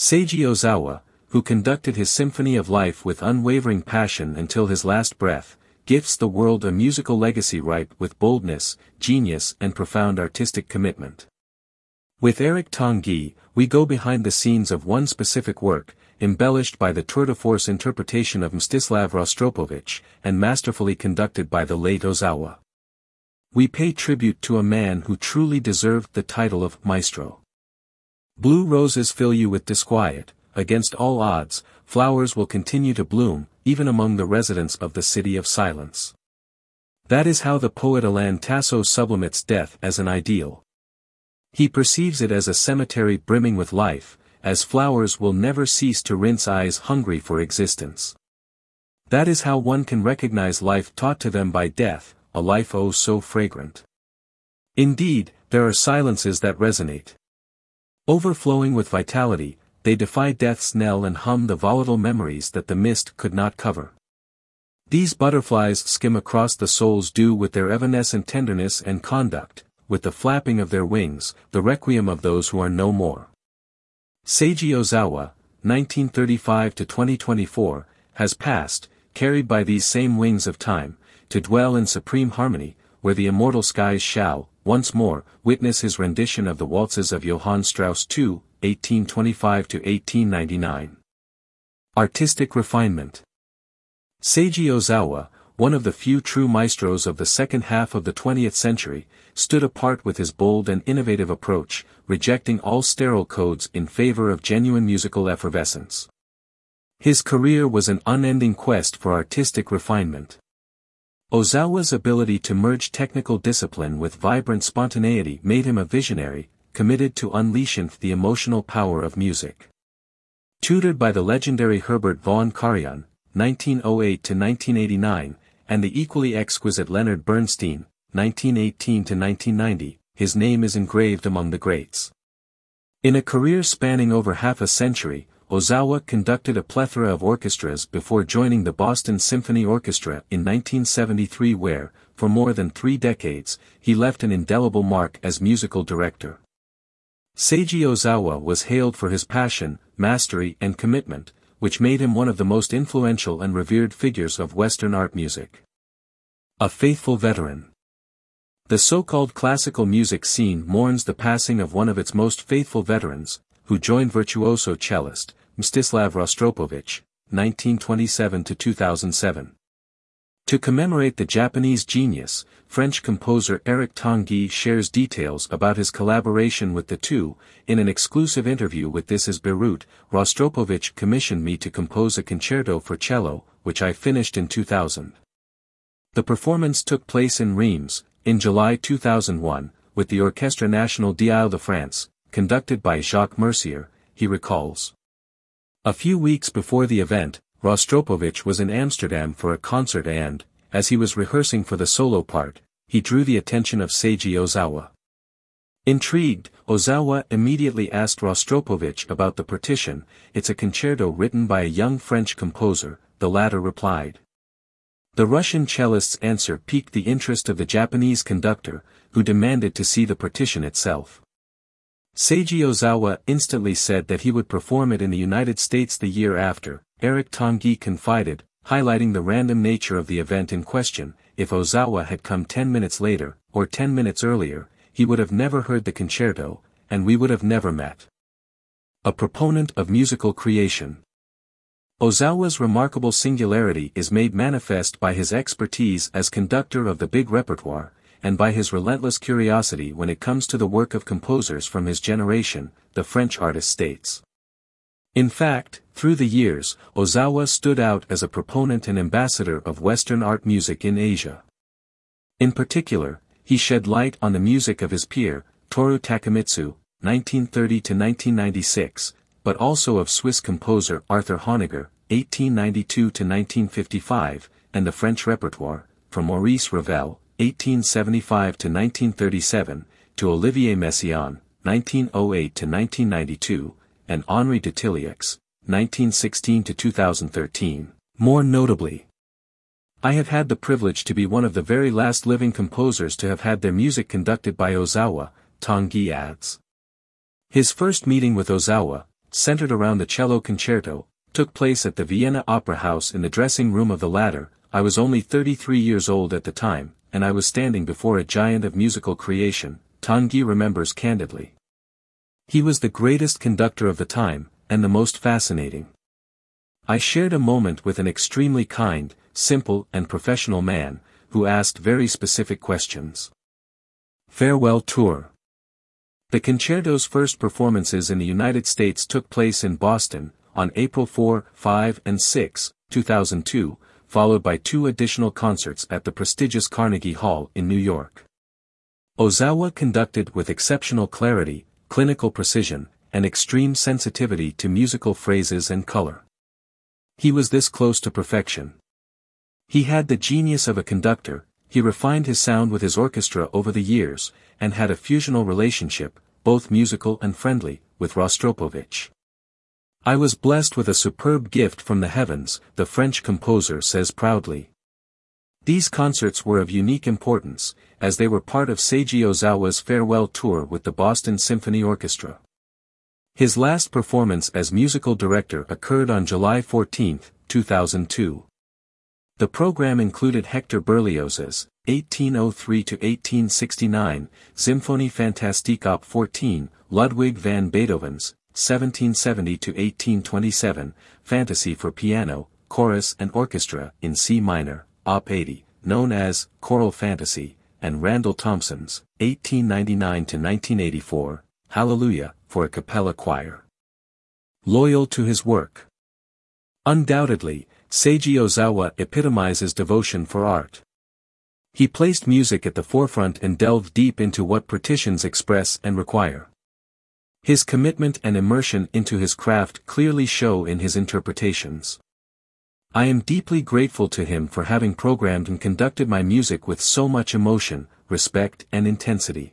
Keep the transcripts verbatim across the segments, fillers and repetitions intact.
Seiji Ozawa, who conducted his Symphony of Life with unwavering passion until his last breath, gifts the world a musical legacy ripe with boldness, genius and profound artistic commitment. With Eric Tanguy, we go behind the scenes of one specific work, embellished by the tour-de-force interpretation of Mstislav Rostropovich, and masterfully conducted by the late Ozawa. We pay tribute to a man who truly deserved the title of Maestro. Blue roses fill you with disquiet. Against all odds, flowers will continue to bloom, even among the residents of the City of Silence. That is how the poet Alain Tasso sublimates death as an ideal. He perceives it as a cemetery brimming with life, as flowers will never cease to rinse eyes hungry for existence. That is how one can recognize life taught to them by death, a life oh so fragrant. Indeed, there are silences that resonate. Overflowing with vitality, they defy death's knell and hum the volatile memories that the mist could not cover. These butterflies skim across the soul's dew with their evanescent tenderness and conduct, with the flapping of their wings, the requiem of those who are no more. Seiji Ozawa, nineteen thirty-five to twenty twenty-four, has passed, carried by these same wings of time, to dwell in supreme harmony, where the immortal skies shall, once more, witness his rendition of the waltzes of Johann Strauss the Second, eighteen twenty-five to eighteen ninety-nine. Artistic refinement. Seiji Ozawa, one of the few true maestros of the second half of the twentieth century, stood apart with his bold and innovative approach, rejecting all sterile codes in favor of genuine musical effervescence. His career was an unending quest for artistic refinement. Ozawa's ability to merge technical discipline with vibrant spontaneity made him a visionary, committed to unleashing the emotional power of music. Tutored by the legendary Herbert von Karajan, nineteen oh eight to nineteen eighty-nine, and the equally exquisite Leonard Bernstein, nineteen eighteen to nineteen ninety, his name is engraved among the greats. In a career spanning over half a century, Ozawa conducted a plethora of orchestras before joining the Boston Symphony Orchestra in nineteen seventy-three where, for more than three decades, he left an indelible mark as musical director. Seiji Ozawa was hailed for his passion, mastery and commitment, which made him one of the most influential and revered figures of Western art music. A faithful veteran. The so-called classical music scene mourns the passing of one of its most faithful veterans, who joined virtuoso cellist, Mstislav Rostropovich, nineteen twenty-seven to two thousand seven. To commemorate the Japanese genius, French composer Eric Tanguy shares details about his collaboration with the two. In an exclusive interview with This Is Beirut, Rostropovich commissioned me to compose a concerto for cello, which I finished in two thousand. The performance took place in Reims, in July two thousand one, with the Orchestre National d'Île-de-France, conducted by Jacques Mercier, he recalls. A few weeks before the event, Rostropovich was in Amsterdam for a concert and, as he was rehearsing for the solo part, he drew the attention of Seiji Ozawa. Intrigued, Ozawa immediately asked Rostropovich about the partition. "It's a concerto written by a young French composer," the latter replied. The Russian cellist's answer piqued the interest of the Japanese conductor, who demanded to see the partition itself. Seiji Ozawa instantly said that he would perform it in the United States the year after. Eric Tanguy confided, highlighting the random nature of the event in question: if Ozawa had come ten minutes later, or ten minutes earlier, he would have never heard the concerto, and we would have never met. A proponent of musical creation. Ozawa's remarkable singularity is made manifest by his expertise as conductor of the big repertoire, and by his relentless curiosity when it comes to the work of composers from his generation, the French artist states. In fact, through the years, Ozawa stood out as a proponent and ambassador of Western art music in Asia. In particular, he shed light on the music of his peer, Toru Takemitsu, nineteen thirty to nineteen ninety-six, but also of Swiss composer Arthur Honegger, eighteen ninety-two to nineteen fifty-five, and the French repertoire, from Maurice Ravel, eighteen seventy-five to nineteen thirty-seven, to Olivier Messiaen, nineteen oh eight to nineteen ninety-two, and Henri de Tillieux, nineteen sixteen to two thousand thirteen. More notably, I have had the privilege to be one of the very last living composers to have had their music conducted by Ozawa, Tanguy adds. His first meeting with Ozawa, centered around the cello concerto, took place at the Vienna Opera House. In the dressing room of the latter, I was only thirty-three years old at the time, and I was standing before a giant of musical creation, Tanguy remembers candidly. He was the greatest conductor of the time, and the most fascinating. I shared a moment with an extremely kind, simple and professional man, who asked very specific questions. Farewell Tour. The concerto's first performances in the United States took place in Boston, on April fourth, fifth and sixth, two thousand two, followed by two additional concerts at the prestigious Carnegie Hall in New York. Ozawa conducted with exceptional clarity, clinical precision, and extreme sensitivity to musical phrases and color. He was this close to perfection. He had the genius of a conductor. He refined his sound with his orchestra over the years, and had a fusional relationship, both musical and friendly, with Rostropovich. I was blessed with a superb gift from the heavens, the French composer says proudly. These concerts were of unique importance, as they were part of Seiji Ozawa's farewell tour with the Boston Symphony Orchestra. His last performance as musical director occurred on July fourteenth, two thousand two. The program included Hector Berlioz's, eighteen oh three to eighteen sixty-nine, Symphonie Fantastique op fourteen, Ludwig van Beethoven's, seventeen seventy to eighteen twenty-seven, Fantasy for piano, chorus and orchestra in C minor, op eighty, known as Choral Fantasy, and Randall Thompson's, eighteen ninety-nine to nineteen eighty-four, Hallelujah, for a cappella choir. Loyal to his work. Undoubtedly, Seiji Ozawa epitomizes devotion for art. He placed music at the forefront and delved deep into what partitions express and require. His commitment and immersion into his craft clearly show in his interpretations. I am deeply grateful to him for having programmed and conducted my music with so much emotion, respect and intensity.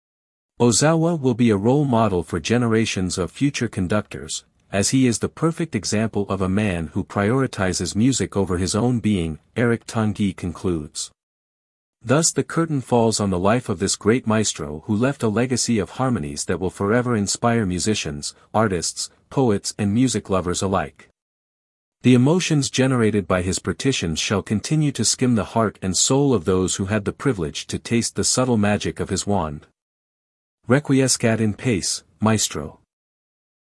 Ozawa will be a role model for generations of future conductors, as he is the perfect example of a man who prioritizes music over his own being, Eric Tanguy concludes. Thus the curtain falls on the life of this great maestro who left a legacy of harmonies that will forever inspire musicians, artists, poets and music lovers alike. The emotions generated by his partitions shall continue to skim the heart and soul of those who had the privilege to taste the subtle magic of his wand. Requiescat in pace, maestro.